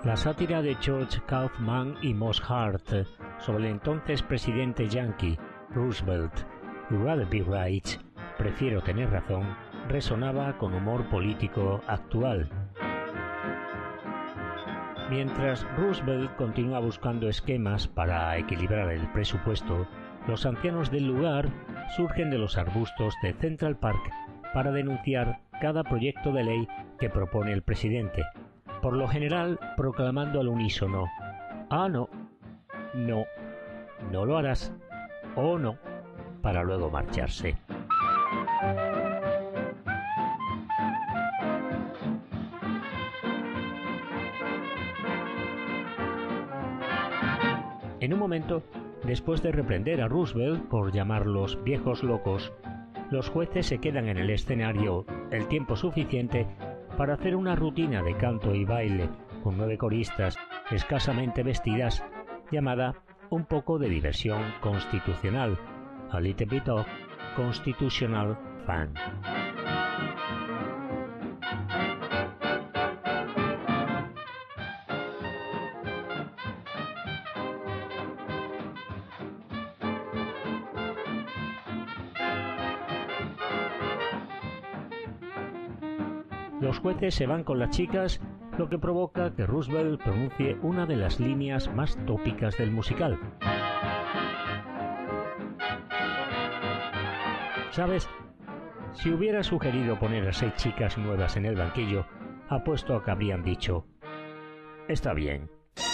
La sátira de George Kaufman y Moss Hart sobre el entonces presidente yankee Roosevelt, "You'd rather be right", prefiero tener razón, resonaba con humor político actual. Mientras Roosevelt continúa buscando esquemas para equilibrar el presupuesto, los ancianos del lugar surgen de los arbustos de Central Park para denunciar cada proyecto de ley que propone el presidente, por lo general proclamando al unísono: "Ah, no, no, no lo harás, o no", para luego marcharse. En un momento, después de reprender a Roosevelt por llamarlos viejos locos, los jueces se quedan en el escenario el tiempo suficiente para hacer una rutina de canto y baile con 9 coristas escasamente vestidas, llamada "Un poco de diversión constitucional", a little bit of constitutional fun. Los jueces se van con las chicas, lo que provoca que Roosevelt pronuncie una de las líneas más tópicas del musical. ¿Sabes? Si hubiera sugerido poner a 6 chicas nuevas en el banquillo, apuesto a que habrían dicho: "Está bien".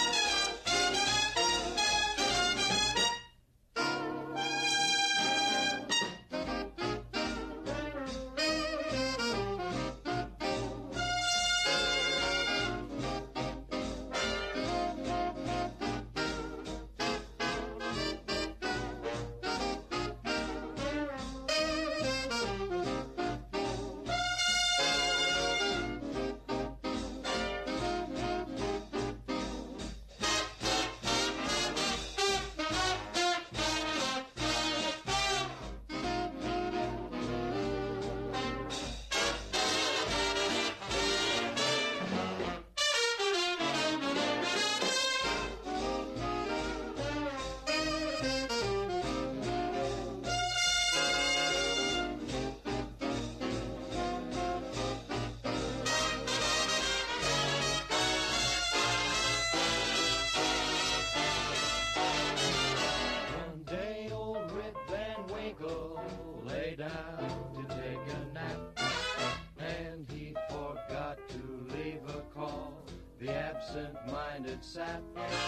Sap.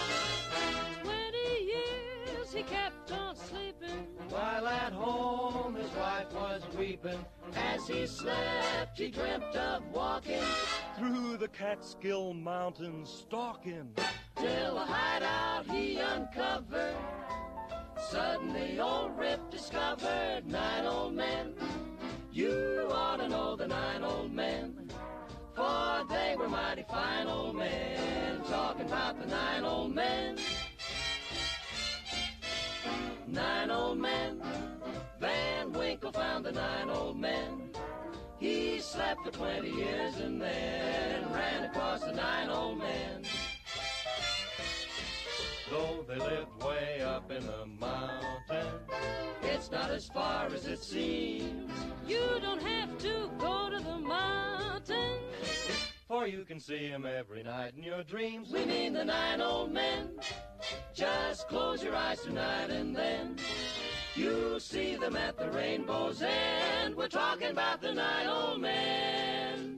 20 years he kept on sleeping, while at home his wife was weeping. As he slept he dreamt of walking through the Catskill Mountains, stalking till a hideout he uncovered. Suddenly old Rip discovered 9 old men. You ought to know the 9 old men, for they were mighty fine old men. Talking about the 9 old men. 9 old men. Van Winkle found the 9 old men. He slept for 20 years and then ran across the 9 old men. Though they lived way up in the mountain, it's not as far as it seems. You don't have to go to the mountain, for you can see them every night in your dreams. We mean the 9 old men. Just close your eyes tonight and then you'll see them at the rainbow's end. We're talking about the 9 old men.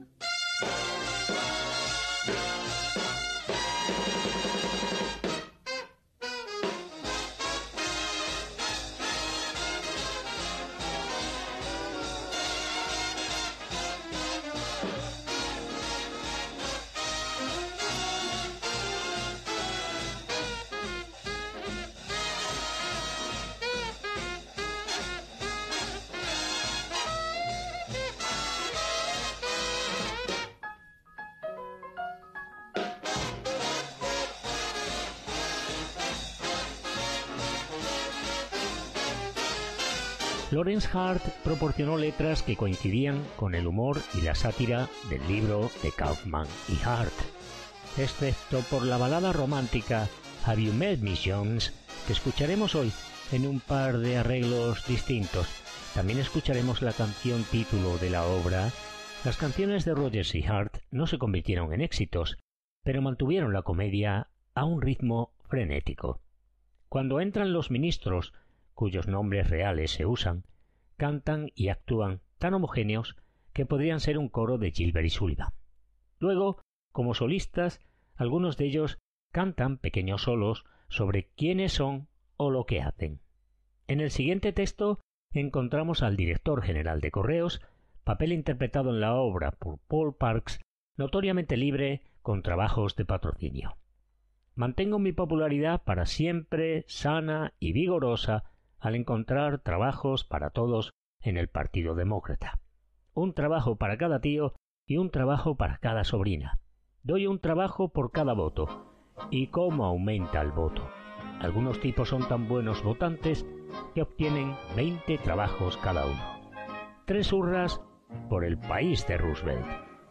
Lawrence Hart proporcionó letras que coincidían con el humor y la sátira del libro de Kaufman y Hart. excepto por la balada romántica Have You Met Miss Jones, que escucharemos hoy en un par de arreglos distintos. También escucharemos la canción título de la obra. Las canciones de Rodgers y Hart no se convirtieron en éxitos, pero mantuvieron la comedia a un ritmo frenético. Cuando entran los ministros, cuyos nombres reales se usan, cantan y actúan tan homogéneos que podrían ser un coro de Gilbert y Sullivan. Luego, como solistas, algunos de ellos cantan pequeños solos sobre quiénes son o lo que hacen. En el siguiente texto encontramos al director general de Correos, papel interpretado en la obra por Paul Parks, notoriamente libre con trabajos de patrocinio. Mantengo mi popularidad para siempre sana y vigorosa al encontrar trabajos para todos en el Partido Demócrata. Un trabajo para cada tío y un trabajo para cada sobrina. Doy un trabajo por cada voto. ¿Y cómo aumenta el voto? Algunos tipos son tan buenos votantes que obtienen 20 trabajos cada uno. 3 hurras por el país de Roosevelt.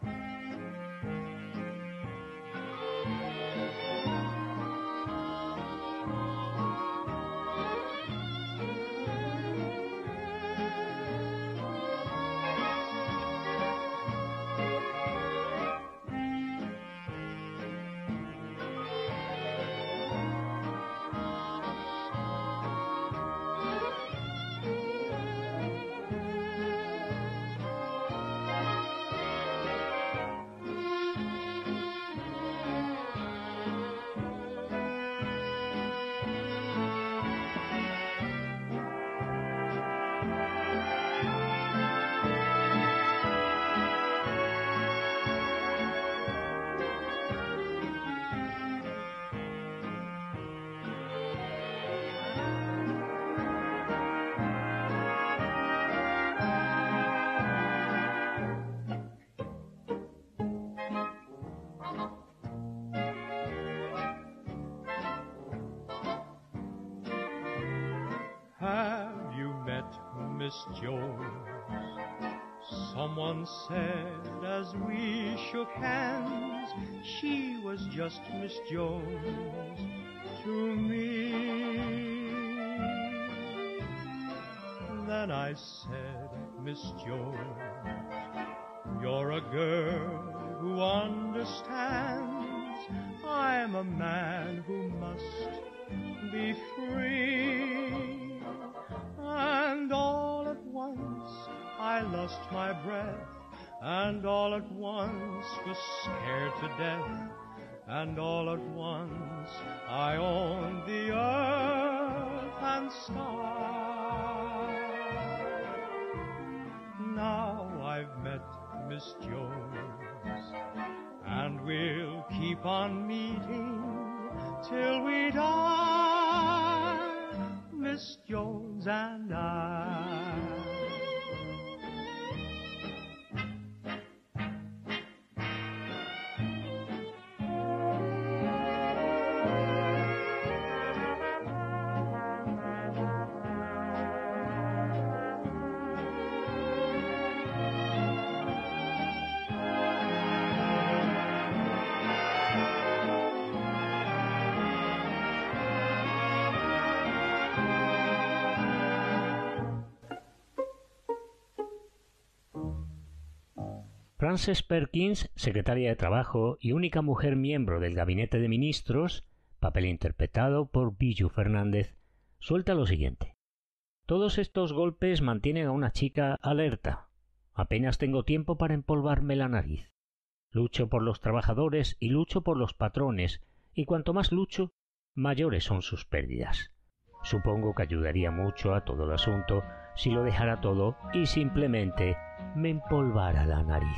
Miss Jones, someone said as we shook hands, she was just Miss Jones to me. Then I said, Miss Jones, you're a girl who understands I'm a man who must be free. And all at once I lost my breath, and all at once was scared to death, and all at once I owned the earth and sky. Now I've met Miss Jones, and we'll keep on meeting till we die, Miss Jones and I. Frances Perkins, secretaria de Trabajo y única mujer miembro del Gabinete de Ministros, papel interpretado por Bijou Fernández, suelta lo siguiente. Todos estos golpes mantienen a una chica alerta. Apenas tengo tiempo para empolvarme la nariz. Lucho por los trabajadores y lucho por los patrones, y cuanto más lucho, mayores son sus pérdidas. Supongo que ayudaría mucho a todo el asunto si lo dejara todo y simplemente me empolvara la nariz.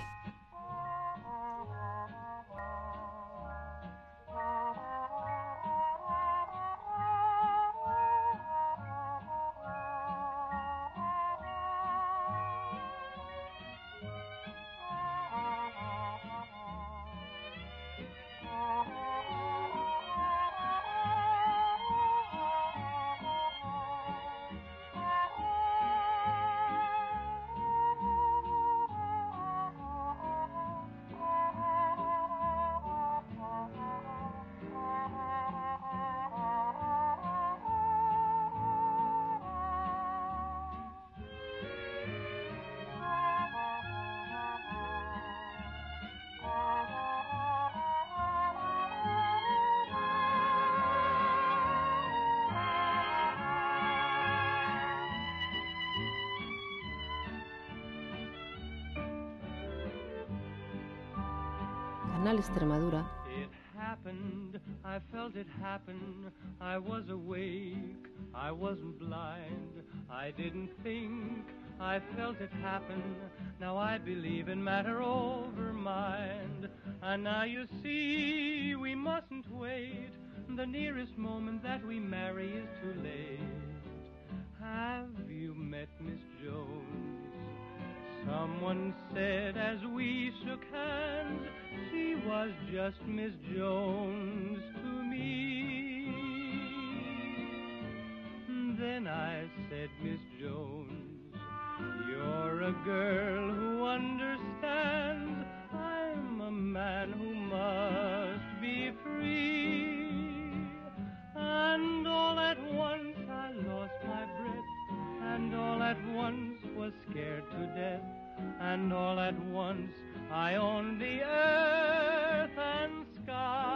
Canal Extremadura. It happened, I felt it happen, I was awake, I wasn't blind, I didn't think, I felt it happen, now I believe in matter over mind, and now you see we mustn't wait, the nearest moment that we marry is too late. Have you met Miss Jones? Someone said as we shook hands, she was just Miss Jones to me. Then I said, Miss Jones, you're a girl who understands. I'm a man who must be free. And all at once I lost my breath, and all at once was scared to death, and all at once I owned the earth and sky.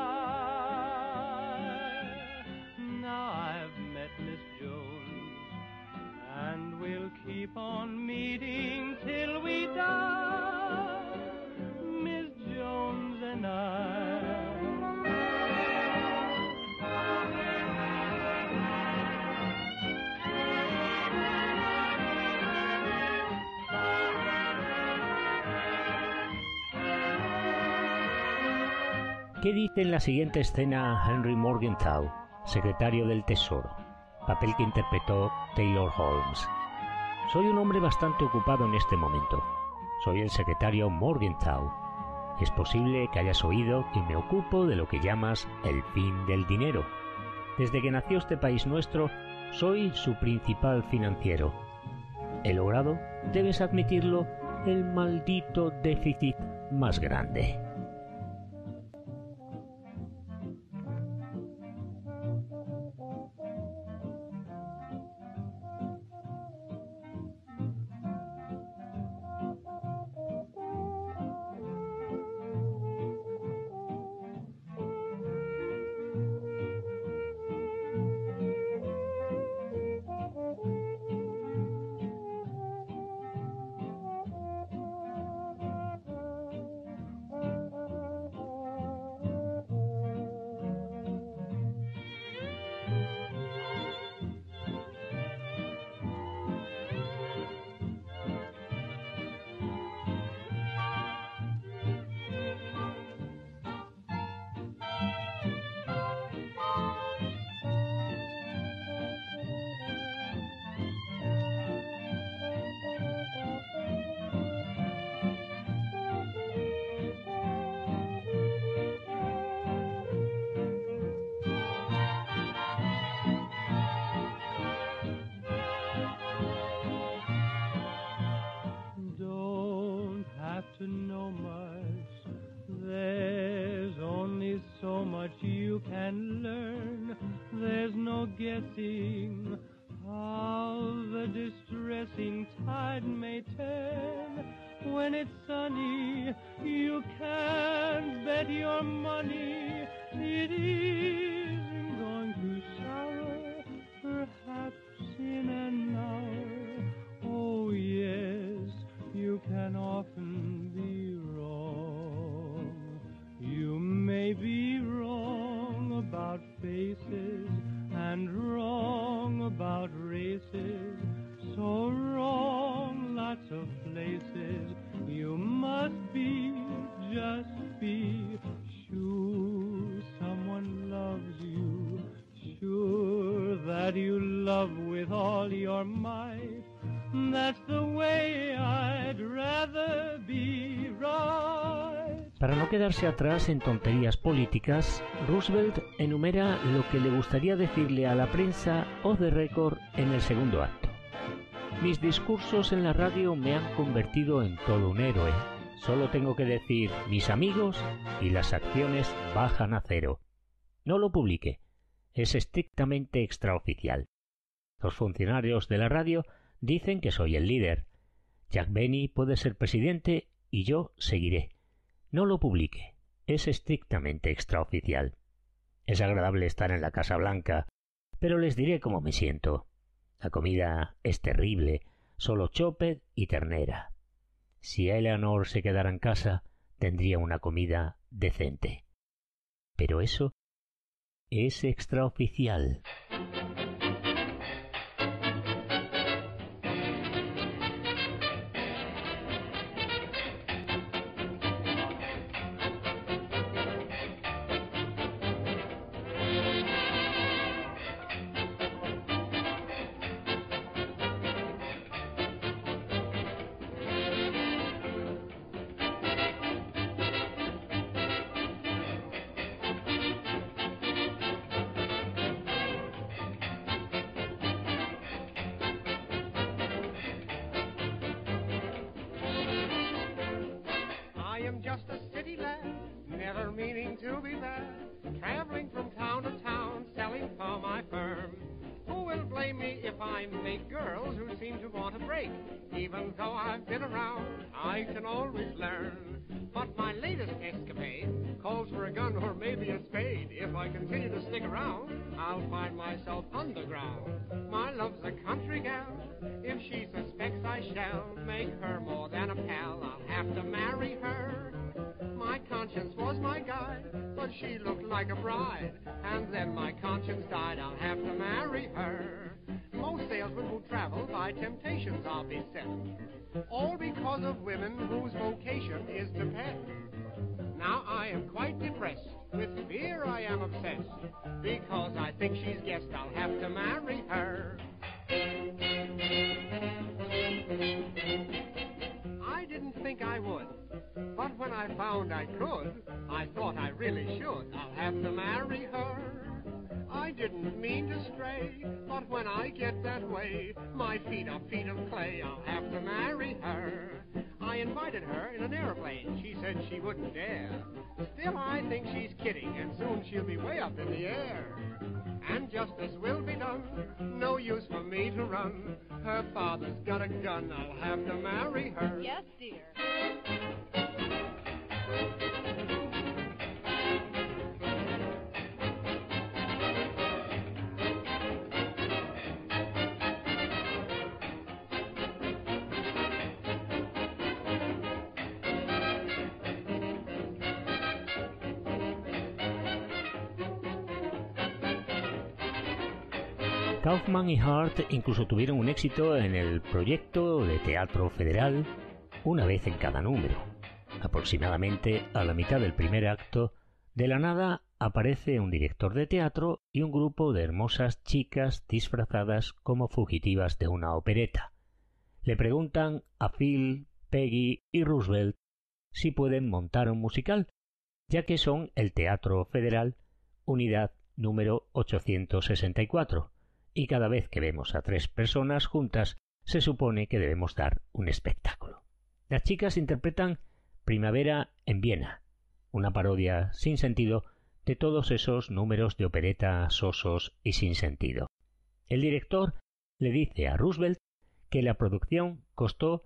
Now I've met Miss Jones, and we'll keep on meeting till we die, Miss Jones and I. ¿Qué dice en la siguiente escena Henry Morgenthau, secretario del Tesoro, papel que interpretó Taylor Holmes? Soy un hombre bastante ocupado en este momento. Soy el secretario Morgenthau. Es posible que hayas oído que me ocupo de lo que llamas el fin del dinero. Desde que nació este país nuestro, soy su principal financiero. He logrado, debes admitirlo, el maldito déficit más grande. Guessing how the distressing tide may turn. When it's sunny, you can't bet your money it isn't going to shower, perhaps in an hour. Oh yes, you can often be wrong. You may be wrong about faces and wrong about races, so wrong lots of places. You must be, just be sure someone loves you, sure that you love with all your might. That's the way I'd rather be, right. Para no quedarse atrás en tonterías políticas, Roosevelt enumera lo que le gustaría decirle a la prensa off the record en el segundo acto. Mis discursos en la radio me han convertido en todo un héroe. Solo tengo que decir mis amigos y las acciones bajan a cero. No lo publique. Es estrictamente extraoficial. Los funcionarios de la radio dicen que soy el líder. Jack Benny puede ser presidente y yo seguiré. No lo publique. Es estrictamente extraoficial. Es agradable estar en la Casa Blanca, pero les diré cómo me siento. La comida es terrible, solo chopped y ternera. Si Eleanor se quedara en casa, tendría una comida decente. Pero eso es extraoficial. Just a city lad, never meaning to be bad, traveling from town to town, selling for my firm. Who will blame me if I make girls who seem to want a break? Even though I've been around, I can always learn. But my latest escapade calls for a gun or maybe a spade. If I continue to stick around, I'll find myself underground. My love's a country gal. If she suspects I shall make her more than a pal, I'll have to marry her. My conscience was my guide, but she looked like a bride. And then my conscience died, I'll have to marry her. Most salesmen who travel by temptations are beset, all because of women whose vocation is to pet. Now I am quite depressed, with fear I am obsessed, because I think she's guessed I'll have to marry her. I didn't think I would, but when I found I could, I thought I really should. I'll have to marry her. I didn't mean to stray, but when I get that way, my feet are feet of clay. I'll have to marry her. I invited her in an airplane. She said she wouldn't dare. Still, I think she's kidding, and soon she'll be way up in the air. And justice will be done, no use for me to run. Her father's got a gun, I'll have to marry her. Yes, dear. Kaufman y Hart incluso tuvieron un éxito en el proyecto de Teatro Federal, una vez en cada número. Aproximadamente a la mitad del primer acto, de la nada aparece un director de teatro y un grupo de hermosas chicas disfrazadas como fugitivas de una opereta. Le preguntan a Phil, Peggy y Roosevelt si pueden montar un musical, ya que son el Teatro Federal, unidad número 864. Y cada vez que vemos a tres personas juntas, se supone que debemos dar un espectáculo. Las chicas interpretan Primavera en Viena, una parodia sin sentido de todos esos números de opereta sosos y sin sentido. El director le dice a Roosevelt que la producción costó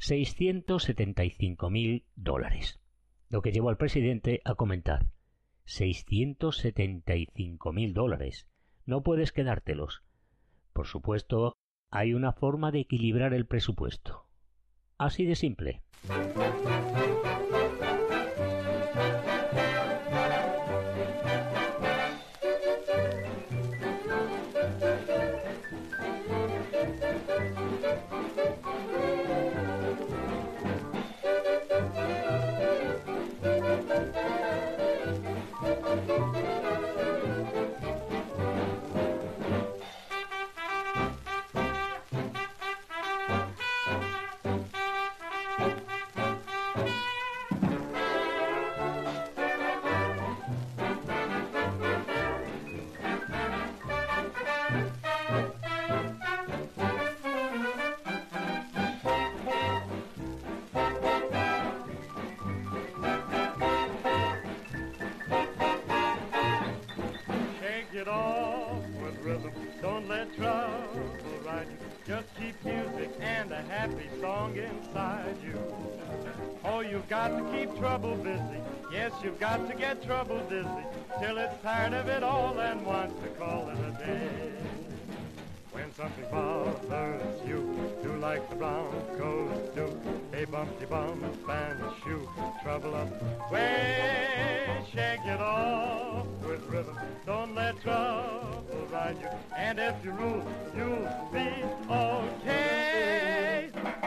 $675.000, lo que llevó al presidente a comentar: $675.000, no puedes quedártelos. Por supuesto, hay una forma de equilibrar el presupuesto. Así de simple. Get off with rhythm, don't let trouble ride you. Just keep music and a happy song inside you. Oh, you've got to keep trouble busy. Yes, you've got to get trouble dizzy till it's tired of it all and wants to call it a day. When something bothers you, do like the Broncos do. A bumpty bump and a shoe, trouble up your rule, you'll be okay.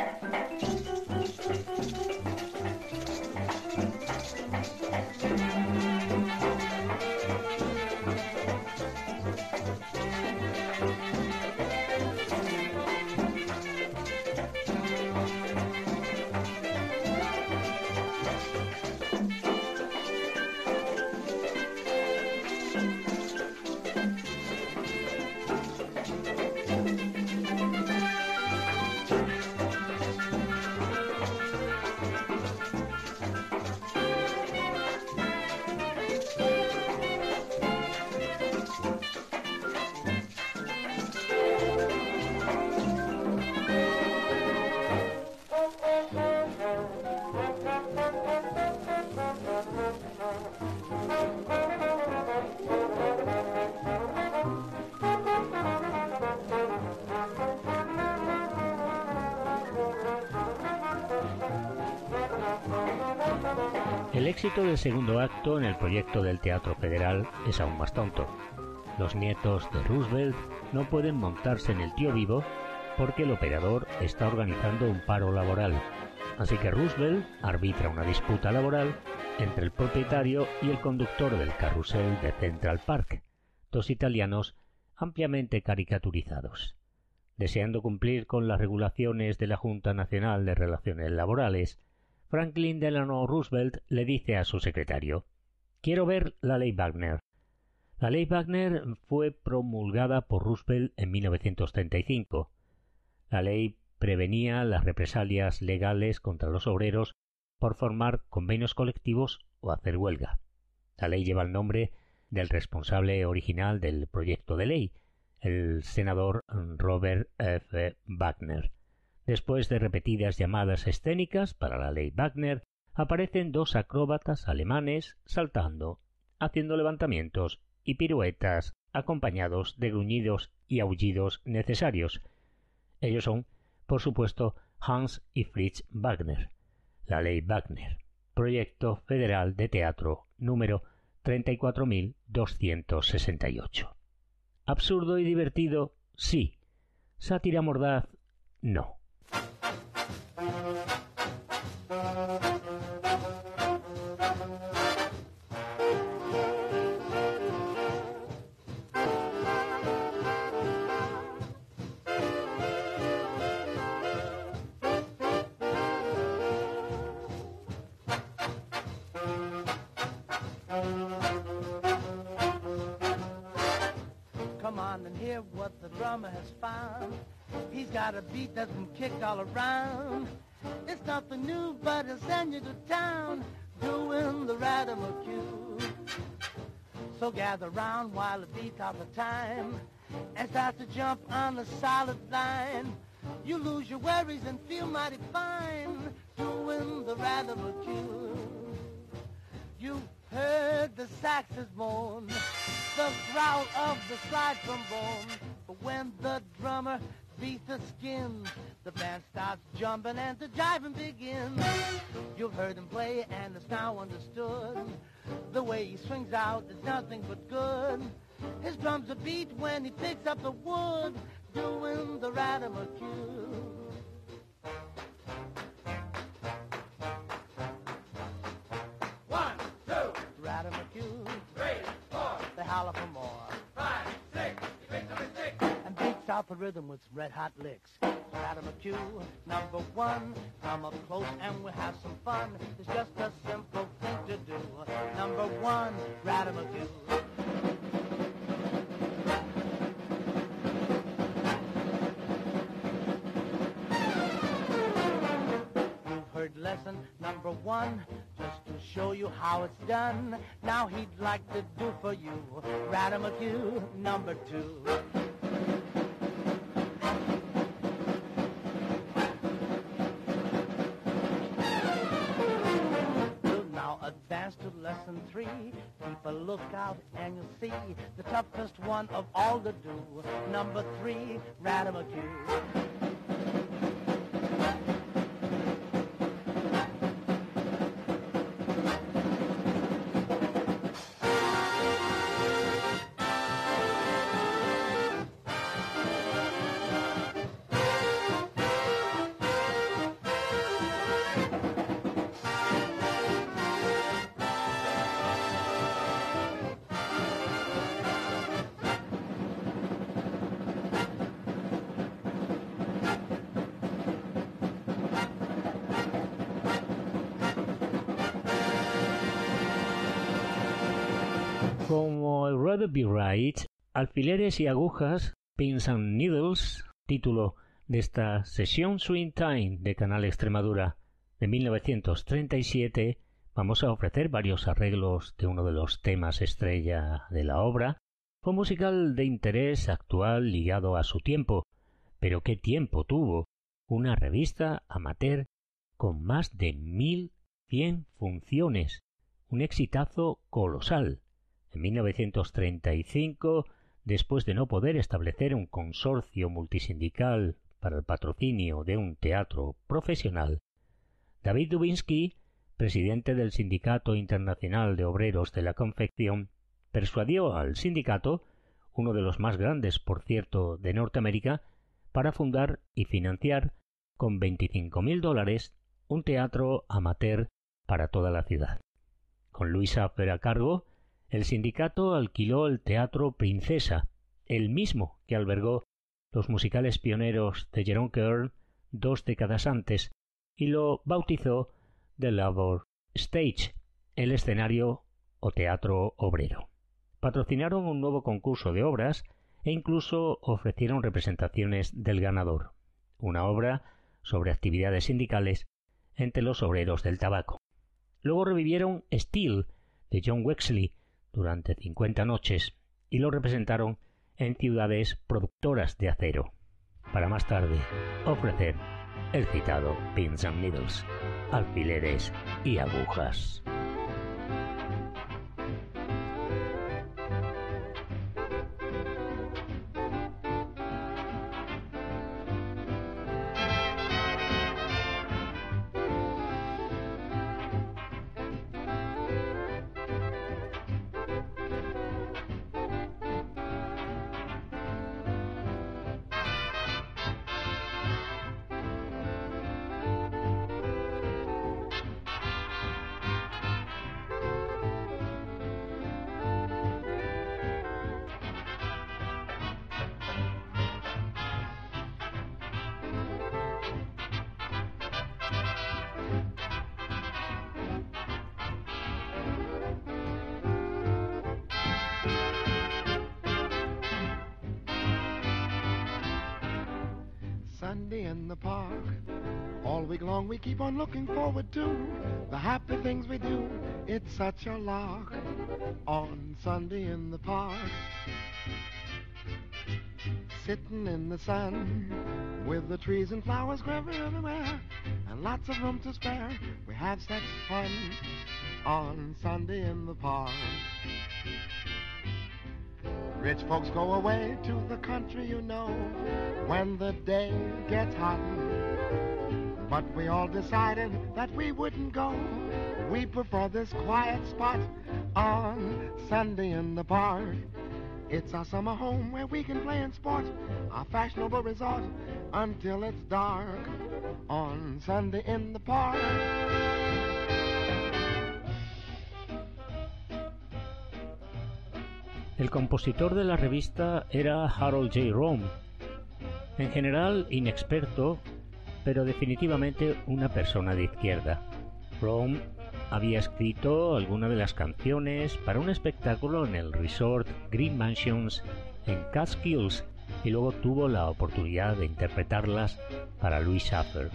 El éxito del segundo acto en el proyecto del Teatro Federal es aún más tonto. Los nietos de Roosevelt no pueden montarse en el tío vivo porque el operador está organizando un paro laboral. Así que Roosevelt arbitra una disputa laboral entre el propietario y el conductor del carrusel de Central Park, dos italianos ampliamente caricaturizados. Deseando cumplir con las regulaciones de la Junta Nacional de Relaciones Laborales, Franklin Delano Roosevelt le dice a su secretario: «Quiero ver la Ley Wagner». La Ley Wagner fue promulgada por Roosevelt en 1935. La ley prevenía las represalias legales contra los obreros por formar convenios colectivos o hacer huelga. La ley lleva el nombre del responsable original del proyecto de ley, el senador Robert F. Wagner. Después de repetidas llamadas escénicas para la Ley Wagner, aparecen dos acróbatas alemanes saltando, haciendo levantamientos y piruetas acompañados de gruñidos y aullidos necesarios. Ellos son, por supuesto, Hans y Fritz Wagner. La Ley Wagner, proyecto federal de teatro número 34.268. Absurdo y divertido, sí. Sátira mordaz, no. Come on and hear what the drummer has found. He's got a beat that's been kicked all around. It's nothing new, but it'll send you to town, doing the rhythm-a-cue. So gather round while it beats out the time, and start to jump on the solid line. You lose your worries and feel mighty fine, doing the rhythm-a-cue. You've heard the saxes moan, the growl of the slide trombone, but when the drummer beats the skin, the band starts jumping and the jiving begins. You've heard him play and it's now understood. The way he swings out is nothing but good. His drums a beat when he picks up the wood, doing the rhythm-a-cue. Rhythm-a-cue. 3, 4, They holler for more 5, 6, he picks up his stick. and beats out the rhythm with some red-hot licks. Rhythm-a-cue, number one. Come up close and we'll have some fun. It's just a simple thing to do. Number one, rhythm-a-cue. You've heard lesson number one, just to show you how it's done. Now he'd like to do for you rhythm-a-cue number two. We'll now advance to lesson three. Keep a lookout and you'll see the toughest one of all to do. Number three, rhythm-a-cue. Rather Be Right, Alfileres y Agujas, Pins and Needles, título de esta sesión Swing Time de Canal Extremadura de 1937, vamos a ofrecer varios arreglos de uno de los temas estrella de la obra. Fue un musical de interés actual ligado a su tiempo, pero ¿qué tiempo tuvo? Una revista amateur con más de 1.100 funciones, un exitazo colosal. En 1935, después de no poder establecer un consorcio multisindical para el patrocinio de un teatro profesional, David Dubinsky, presidente del Sindicato Internacional de Obreros de la Confección, persuadió al sindicato, uno de los más grandes, por cierto, de Norteamérica, para fundar y financiar con $25.000 un teatro amateur para toda la ciudad. Con Louis Schaeffer a cargo, el sindicato alquiló el Teatro Princesa, el mismo que albergó los musicales pioneros de Jerome Kern 2 décadas antes, y lo bautizó The Labor Stage, el escenario o teatro obrero. Patrocinaron un nuevo concurso de obras e incluso ofrecieron representaciones del ganador, una obra sobre actividades sindicales entre los obreros del tabaco. Luego revivieron Steel, de John Wexley, durante 50 noches y lo representaron en ciudades productoras de acero, para más tarde ofrecer el citado Pins and Needles, alfileres y agujas. Sunday in the park, all week long we keep on looking forward to the happy things we do. It's such a lark on Sunday in the park, sitting in the sun with the trees and flowers growing everywhere and lots of room to spare. We have such fun on Sunday in the park. Rich folks go away to the country, you know, when the day gets hot. But we all decided that we wouldn't go. We prefer this quiet spot on Sunday in the park. It's our summer home where we can play and sport, our fashionable resort until it's dark on Sunday in the park. El compositor de la revista era Harold J. Rome, en general inexperto, pero definitivamente una persona de izquierda. Rome había escrito algunas de las canciones para un espectáculo en el resort Green Mansions en Catskills y luego tuvo la oportunidad de interpretarlas para Louis Schaeffer.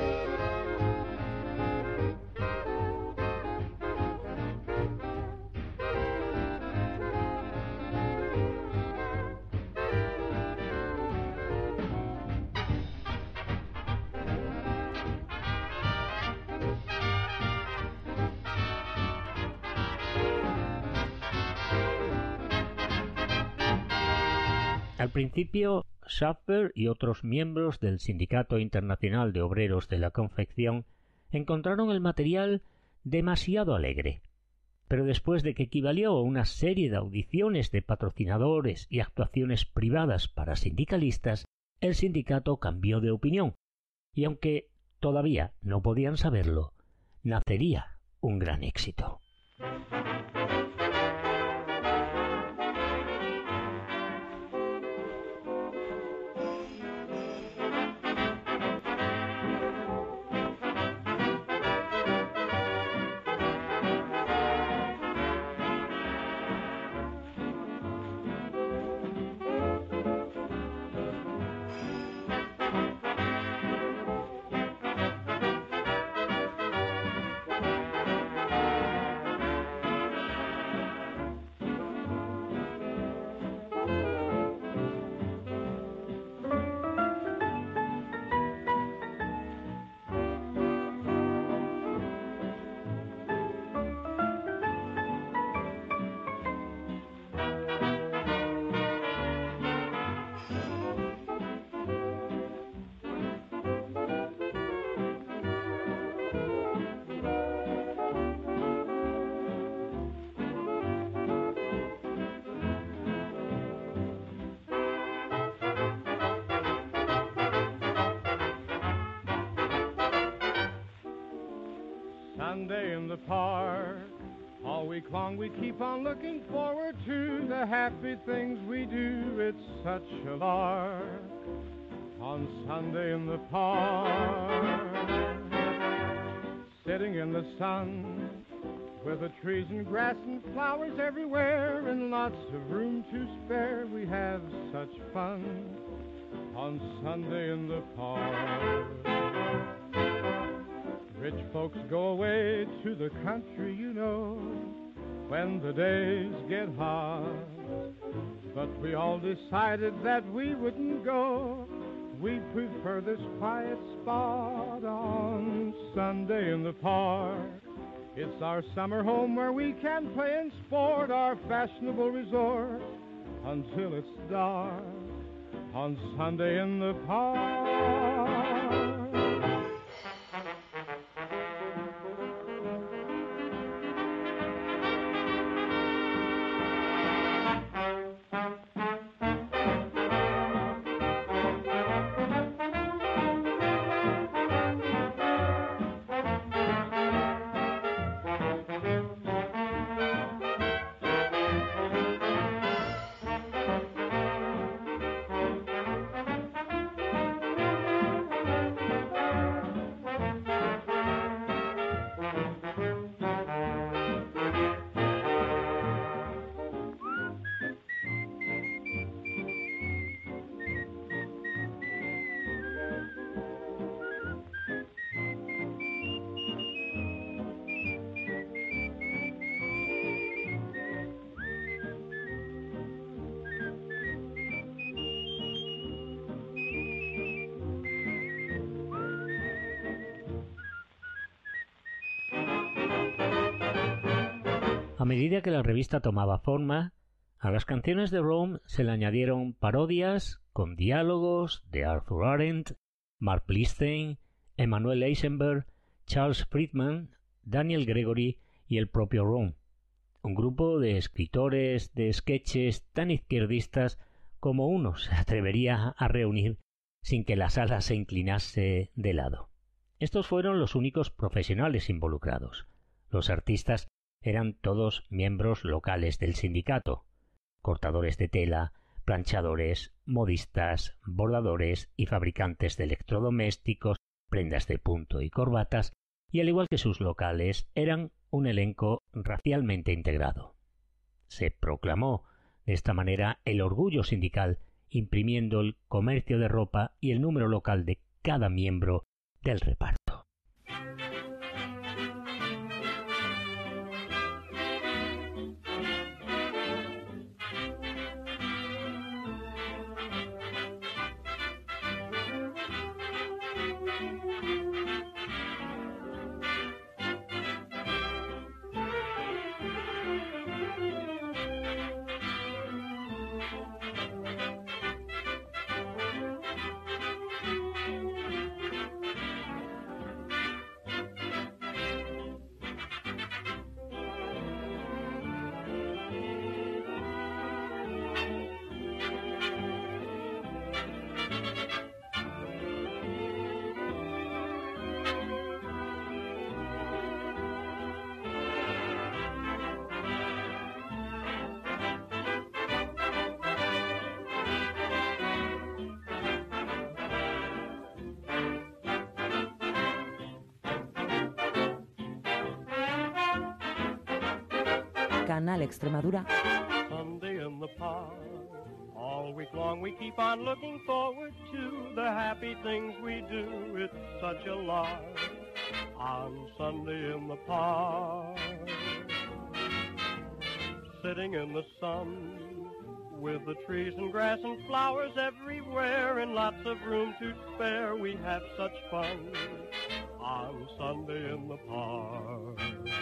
Al principio, Schaeffer y otros miembros del Sindicato Internacional de Obreros de la Confección encontraron el material demasiado alegre, pero después de que equivalió a una serie de audiciones de patrocinadores y actuaciones privadas para sindicalistas, el sindicato cambió de opinión, y aunque todavía no podían saberlo, nacería un gran éxito. Sunday in the park. All week long we keep on looking forward to the happy things we do. It's such a lark on Sunday in the park. Sitting in the sun with the trees and grass and flowers everywhere and lots of room to spare. We have such fun on Sunday in the park. Rich folks go away to the country, you know, when the days get hot. But we all decided that we wouldn't go. We prefer this quiet spot on Sunday in the park. It's our summer home where we can play and sport, our fashionable resort until it's dark on Sunday in the park. A medida que la revista tomaba forma, a las canciones de Rome se le añadieron parodias con diálogos de Arthur Arendt, Mark Blistein, Emanuel Eisenberg, Charles Friedman, Daniel Gregory y el propio Rome, un grupo de escritores de sketches tan izquierdistas como uno se atrevería a reunir sin que la sala se inclinase de lado. Estos fueron los únicos profesionales involucrados. Los artistas eran todos miembros locales del sindicato, cortadores de tela, planchadores, modistas, bordadores y fabricantes de electrodomésticos, prendas de punto y corbatas, y al igual que sus locales, eran un elenco racialmente integrado. Se proclamó de esta manera el orgullo sindical, imprimiendo el comercio de ropa y el número local de cada miembro del reparto. Canal Extremadura. Sunday in the park. All week long we keep on looking forward to the happy things we do. It's such a lark on Sunday in the park. Sitting in the sun with the trees and grass and flowers everywhere and lots of room to spare. We have such fun on Sunday in the park.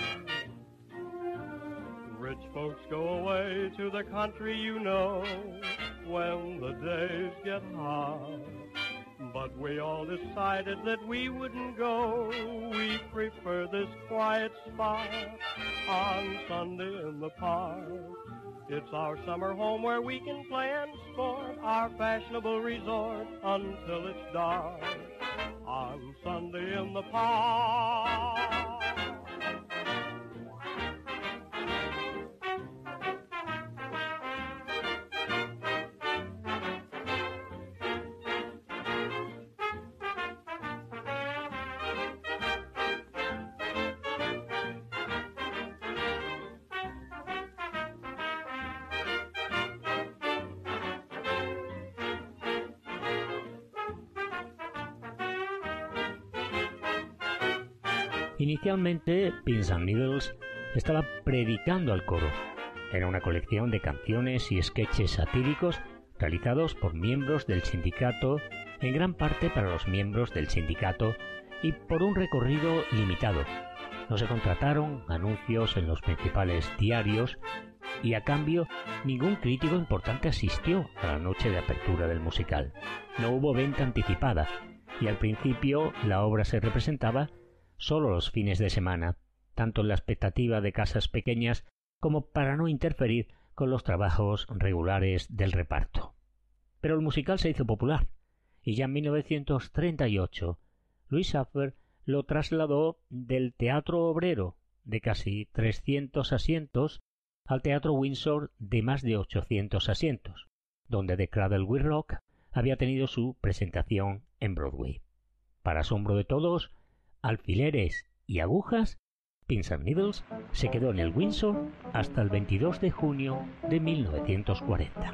Rich folks go away to the country, you know, when the days get hot. But we all decided that we wouldn't go. We prefer this quiet spot on Sunday in the park. It's our summer home where we can play and sport, our fashionable resort until it's dark on Sunday in the park. Inicialmente, Pins and Needles estaba predicando al coro. Era una colección de canciones y sketches satíricos realizados por miembros del sindicato, en gran parte para los miembros del sindicato y por un recorrido limitado. No se contrataron anuncios en los principales diarios y a cambio ningún crítico importante asistió a la noche de apertura del musical. No hubo venta anticipada y al principio la obra se representaba solo los fines de semana, tanto en la expectativa de casas pequeñas como para no interferir con los trabajos regulares del reparto. Pero el musical se hizo popular y ya en 1938 Louis Schaffer lo trasladó del Teatro Obrero de casi 300 asientos al Teatro Windsor de más de 800 asientos, donde The Cradle Will Rock había tenido su presentación en Broadway. Para asombro de todos, alfileres y agujas, Pins and Needles se quedó en el Windsor hasta el 22 de junio de 1940.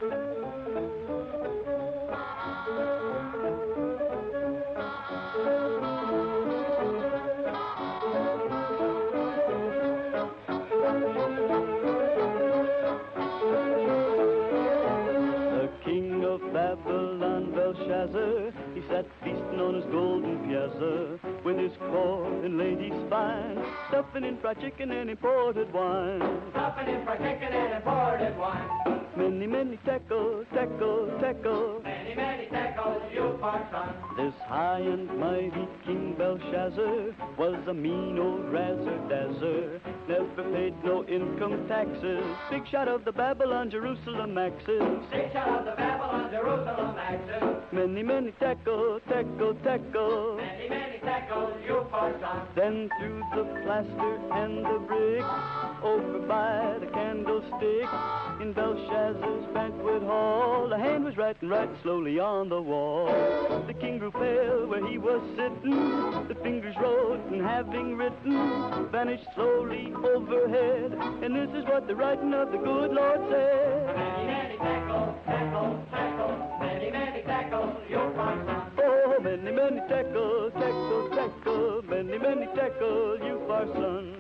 Babylon, Belshazzar, he sat feasting on his golden piazza, with his court and ladies fine, stuffing in fried chicken and imported wine. Stuffing in fried chicken and imported wine. Many, many tackle, tackle, tackle. Many, many tackles, you parson. This high and mighty King Belshazzar was a mean old razzle-dazzle, never paid no income taxes. Big shot of the Babylon, Jerusalem axis. Big shot of the Babylon, Jerusalem axis. Many, many tackle, tackle, tackle. Many, many tackles, you parson. Then through the plaster and the brick, over by the candlestick, in Belshazzar's banquet hall, the hand was writing right slowly on the wall. The king grew pale where he was sitting, the fingers wrote and having written, vanished slowly overhead, and this is what the writing of the good Lord said. Many, many tackles, tackles, tackles. Many, many tackles, you parson. Oh, many, many tackle, tackle, tackle, many, many tackle, you parson.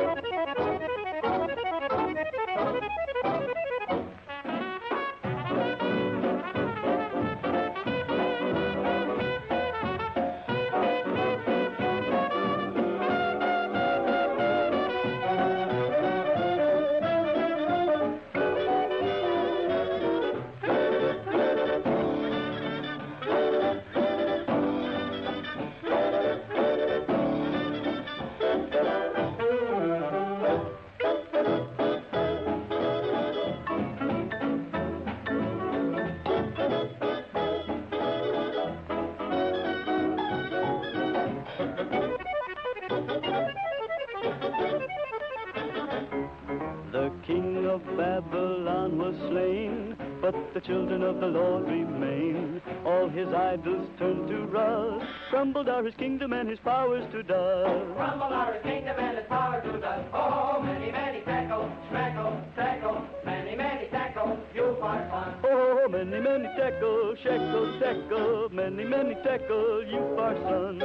Babylon was slain, but the children of the Lord remain. All his idols turned to rust, crumbled are his kingdom and his powers to dust. Crumbled are his kingdom and his powers to dust. Oh, many, many tackles, tackles, tackles. Many, many tackles, you parson. Oh, many, many tackle, shekel, tackle. Many, many tackle, you parson.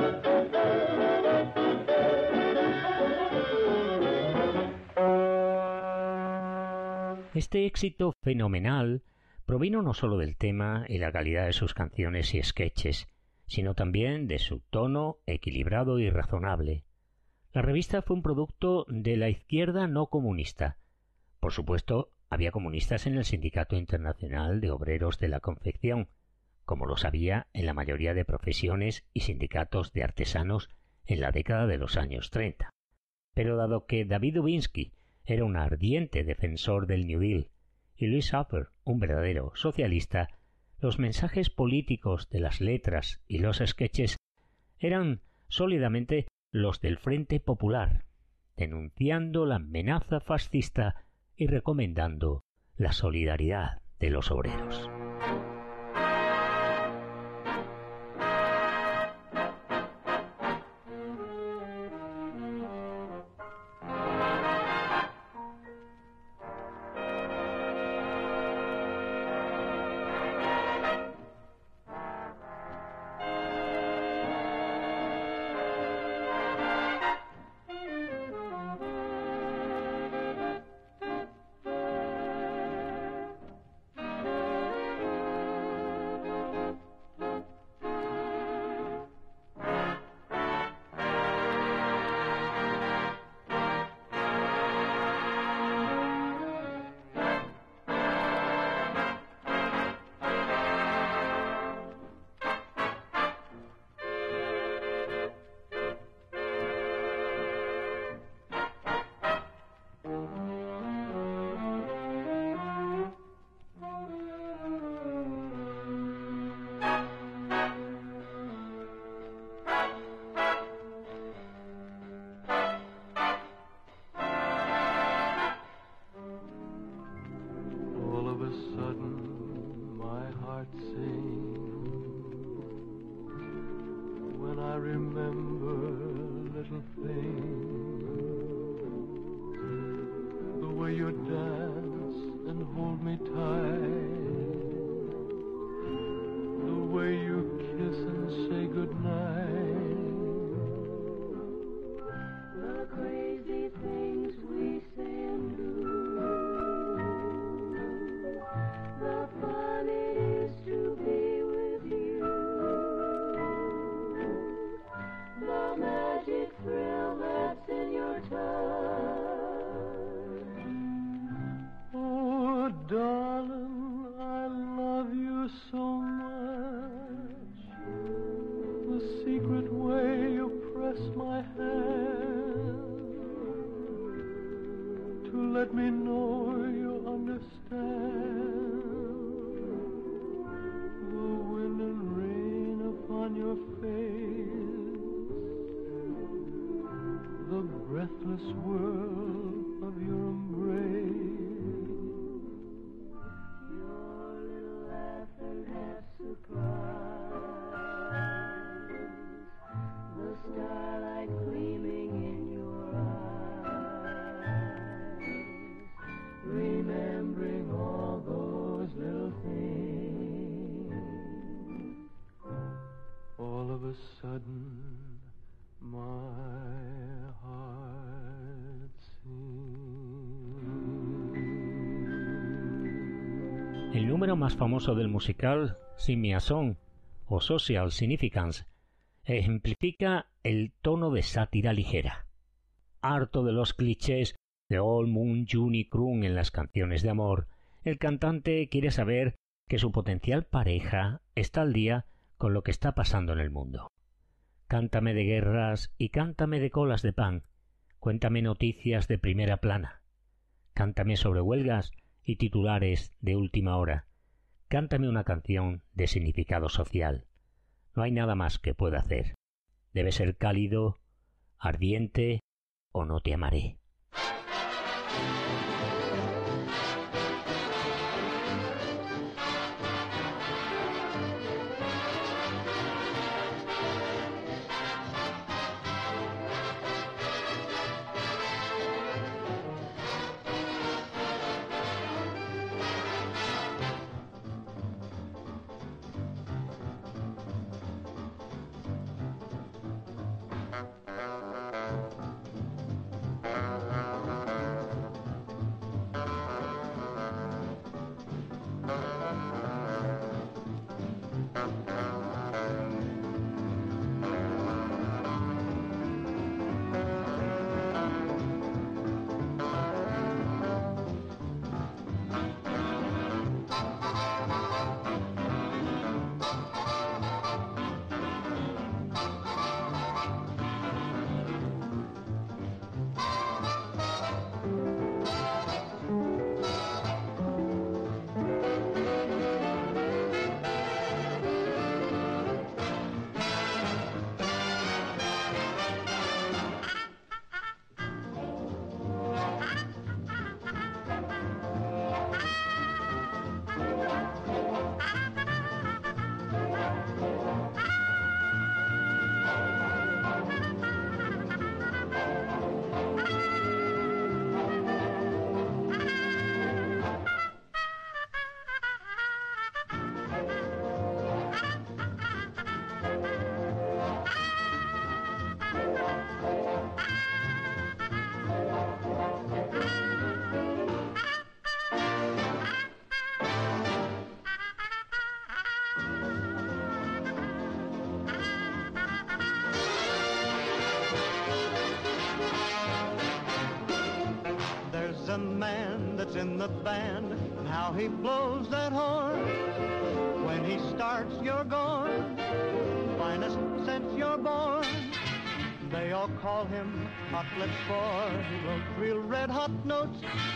Este éxito fenomenal provino no solo del tema y la calidad de sus canciones y sketches, sino también de su tono equilibrado y razonable. La revista fue un producto de la izquierda no comunista. Por supuesto, había comunistas en el Sindicato Internacional de Obreros de la Confección, como los había en la mayoría de profesiones y sindicatos de artesanos en la década de los años 30. Pero dado que David Dubinsky era un ardiente defensor del New Deal y Louis Schaffer un verdadero socialista, los mensajes políticos de las letras y los sketches eran sólidamente los del Frente Popular, denunciando la amenaza fascista y recomendando la solidaridad de los obreros. little things, the way you dance and hold me tight, the way you kiss and say goodnight. The crazy things we say and do, the fun it is to be with you, the magic thrill that's in your touch. Oh, darling, I love you so much. The secret way you press my hand, to let me know you understand. The wind and rain upon your face, the breathless whirl of your embrace, your little laugh and half surprise, the starlight gleaming in your eyes, remembering all those little things. all of a sudden my heart sings. El número más famoso del musical, Sing Me a Song, o Social Significance, ejemplifica el tono de sátira ligera. Harto de los clichés de Old Moon Juni Croon en las canciones de amor, el cantante quiere saber que su potencial pareja está al día con lo que está pasando en el mundo. Cántame de guerras y cántame de colas de pan, cuéntame noticias de primera plana, cántame sobre huelgas y titulares de última hora, cántame una canción de significado social. No hay nada más que pueda hacer. Debe ser cálido, ardiente o no te amaré. A man that's in the band, and how he blows that horn. When he starts, you're gone, finest since you're born. They all call him Hot Lips, for he wrote real red hot notes,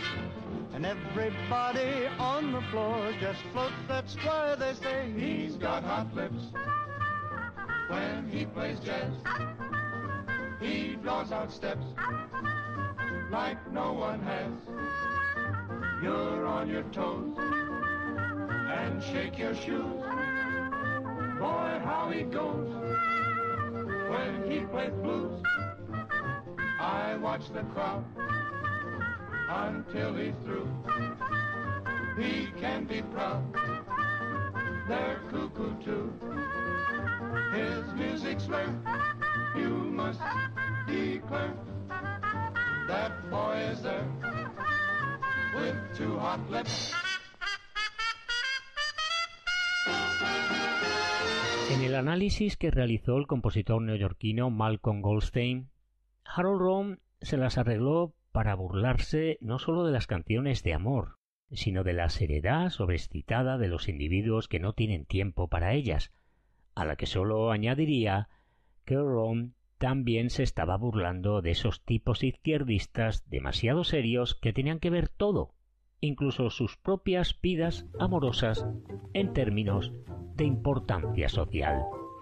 and everybody on the floor just floats. That's why they say he's got hot lips. When he plays jazz, he draws out steps like no one has. You're on your toes and shake your shoes. Boy, how he goes when he plays blues. watch the crowd until he's through. He can be proud, they're cuckoo too. His music's rare, you must declare. That boy is there with two hot lips. En el análisis que realizó el compositor neoyorquino Malcolm Goldstein, Harold Rom se las arregló para burlarse no sólo de las canciones de amor, sino de la seriedad sobreexcitada de los individuos que no tienen tiempo para ellas, a la que solo añadiría que Rom también se estaba burlando de esos tipos izquierdistas demasiado serios que tenían que ver todo, incluso sus propias vidas amorosas, en términos de importancia social.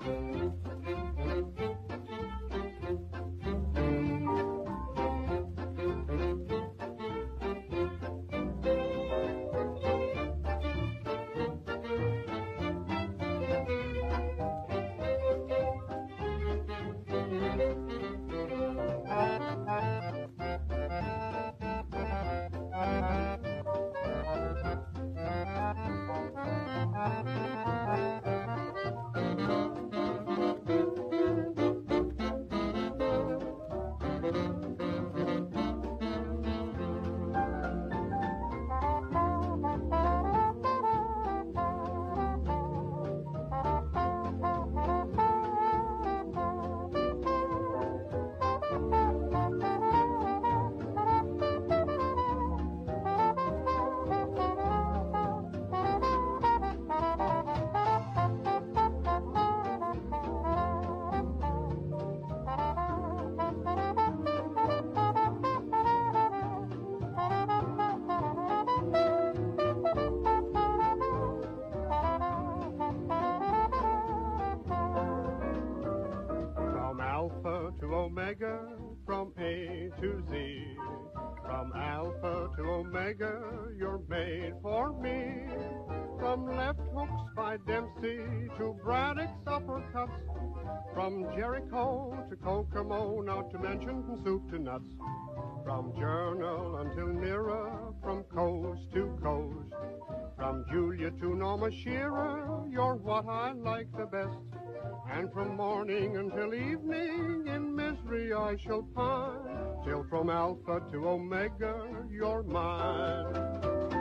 From A to Z, from Alpha to Omega, you're made for me. From left hooks by Dempsey to Braddock's uppercuts, from Jericho to Kokomo, not to mention from soup to nuts. From Journal until Mirror, from coast to coast, from Julia to Norma Shearer, you're what I like the best. And from morning until evening in misery I shall pine, till from Alpha to Omega you're mine.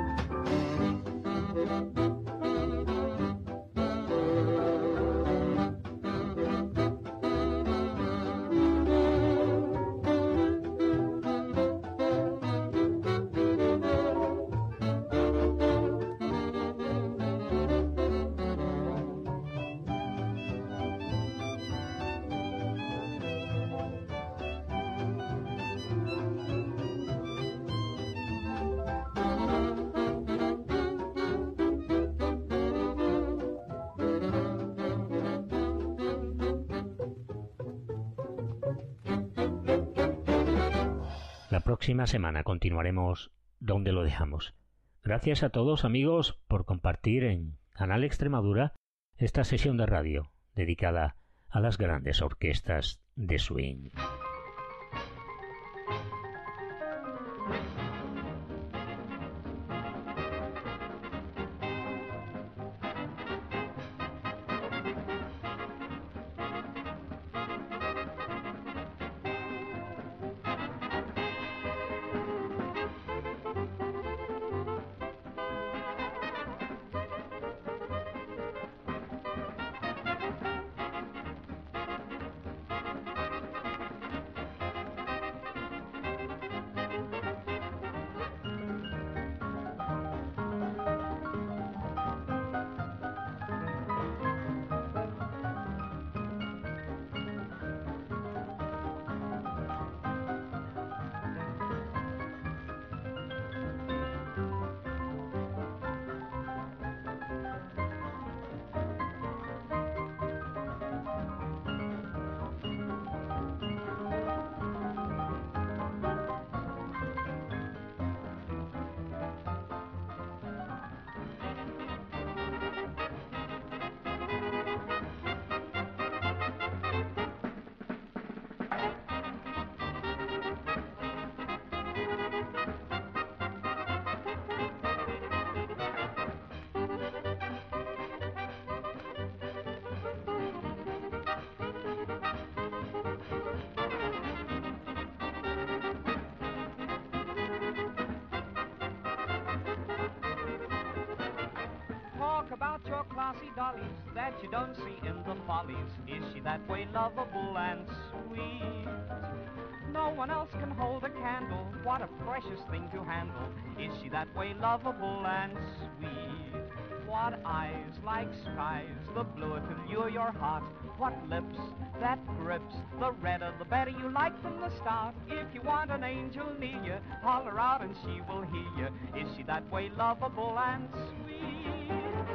La próxima semana continuaremos donde lo dejamos. Gracias a todos, amigos, por compartir en Canal Extremadura esta sesión de radio dedicada a las grandes orquestas de swing. or classy dollies that you don't see in the follies. Is she that way lovable and sweet? No one else can hold a candle. What a precious thing to handle. Is she that way lovable and sweet? What eyes like skies, the bluer to lure your heart. What lips that grips, the redder the better you like from the start. If you want an angel near you, holler out and she will hear you. Is she that way lovable and sweet?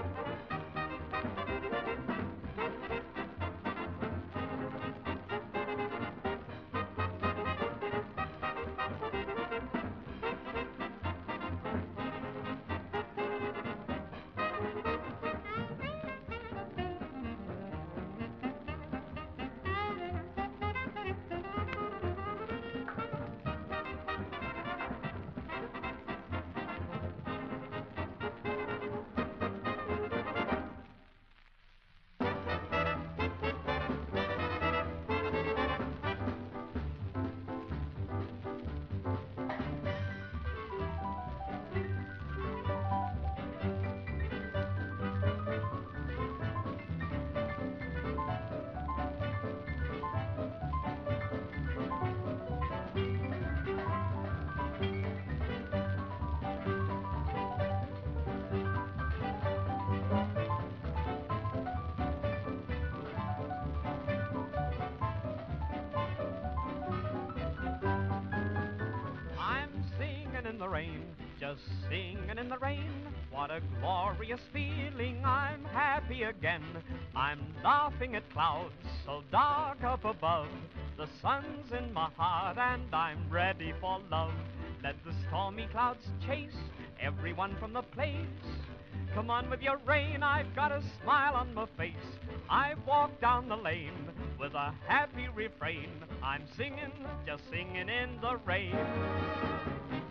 In the rain, just singing in the rain. What a glorious feeling, I'm happy again. I'm laughing at clouds so dark up above. The sun's in my heart and I'm ready for love. Let the stormy clouds chase everyone from the place. Come on with your rain, I've got a smile on my face. I've walked down the lane with a happy refrain. I'm singing, just singing in the rain.